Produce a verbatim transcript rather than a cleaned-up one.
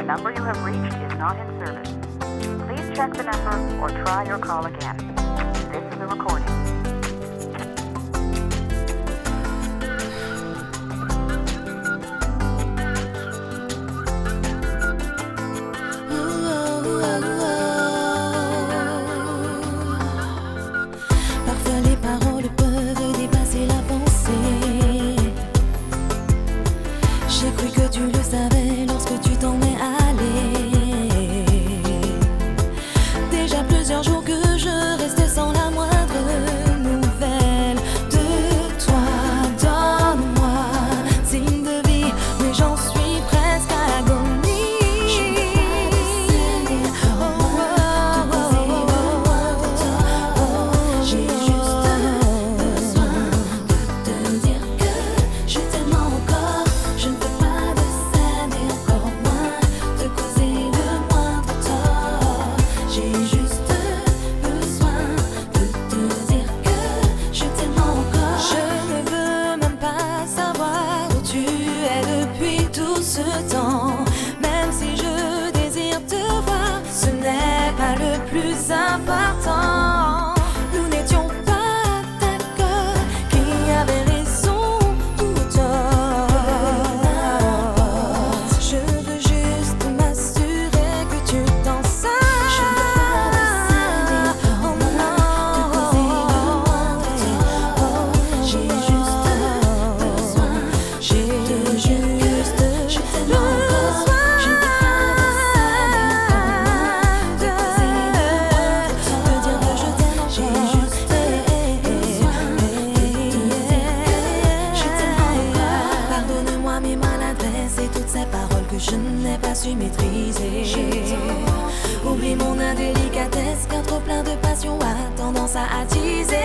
The number you have reached is not in service. Please check the number or try your call again. This is a recording. Parfois les paroles peuvent dépasser la pensée. J'ai cru que tu le savais lorsque tu t'en es allé. Déjà plusieurs jours que je restais sans la moindre nouvelle de toi. Donne-moi signe de vie, mais j'en suis presque à agonie. Même si je désire te voir, ce n'est pas le plus important. Nous n'étions pas d'accord, qui avait raison ou tort. Je veux juste m'assurer que tu t'en sors. Oh non, j'ai juste besoin, j'ai juste que je n'ai pas su maîtriser. Oublie mon indélicatesse, car trop plein de passion a tendance à attiser.